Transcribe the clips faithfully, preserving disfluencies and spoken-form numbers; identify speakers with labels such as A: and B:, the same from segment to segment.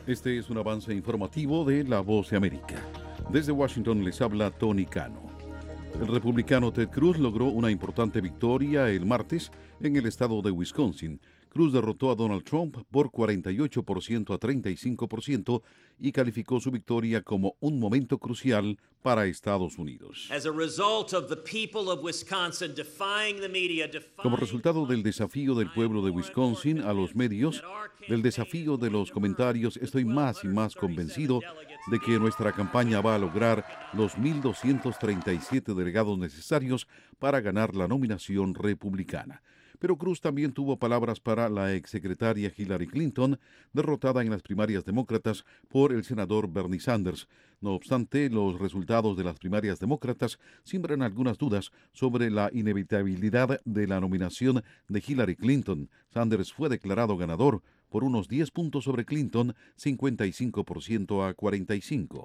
A: Este es un avance informativo de La Voz de América. Desde Washington les habla Tony Cano. El republicano Ted Cruz logró una importante victoria el martes en el estado de Wisconsin. Cruz derrotó a Donald Trump por cuarenta y ocho por ciento a treinta y cinco por ciento y calificó su victoria como un momento crucial para Estados Unidos. Como resultado del desafío del pueblo de Wisconsin a los medios, del desafío de los comentarios, estoy más y más convencido de que nuestra campaña va a lograr los mil doscientos treinta y siete delegados necesarios para ganar la nominación republicana. Pero Cruz también tuvo palabras para la exsecretaria Hillary Clinton, derrotada en las primarias demócratas por el senador Bernie Sanders. No obstante, los resultados de las primarias demócratas siembran algunas dudas sobre la inevitabilidad de la nominación de Hillary Clinton. Sanders fue declarado ganador por unos diez puntos sobre Clinton, cincuenta y cinco por ciento a cuarenta y cinco.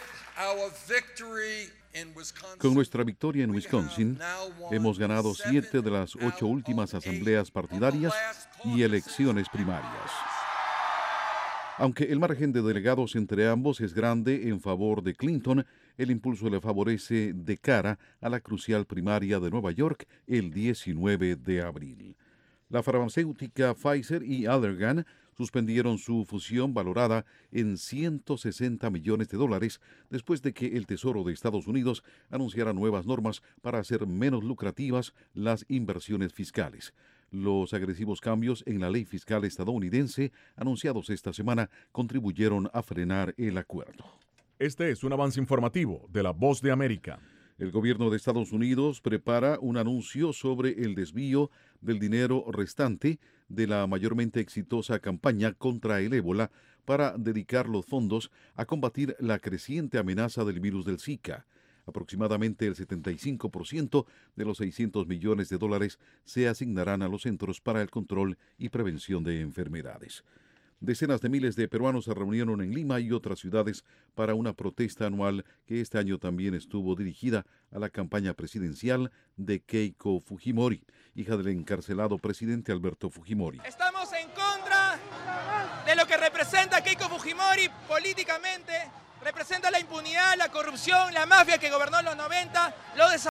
A: Con nuestra victoria en Wisconsin, hemos ganado siete de las ocho últimas asambleas partidarias y elecciones primarias. Aunque el margen de delegados entre ambos es grande en favor de Clinton, el impulso le favorece de cara a la crucial primaria de Nueva York el diecinueve de abril. La farmacéutica Pfizer y Allergan suspendieron su fusión valorada en ciento sesenta millones de dólares después de que el Tesoro de Estados Unidos anunciara nuevas normas para hacer menos lucrativas las inversiones fiscales. Los agresivos cambios en la ley fiscal estadounidense anunciados esta semana contribuyeron a frenar el acuerdo.
B: Este es un avance informativo de La Voz de América.
A: El gobierno de Estados Unidos prepara un anuncio sobre el desvío del dinero restante de la mayormente exitosa campaña contra el ébola para dedicar los fondos a combatir la creciente amenaza del virus del Zika. Aproximadamente el setenta y cinco por ciento de los seiscientos millones de dólares se asignarán a los Centros para el Control y Prevención de Enfermedades. Decenas de miles de peruanos se reunieron en Lima y otras ciudades para una protesta anual que este año también estuvo dirigida a la campaña presidencial de Keiko Fujimori, hija del encarcelado presidente Alberto Fujimori.
C: Estamos en contra de lo que representa Keiko Fujimori políticamente, representa la impunidad, la corrupción, la mafia que gobernó en los noventa, lo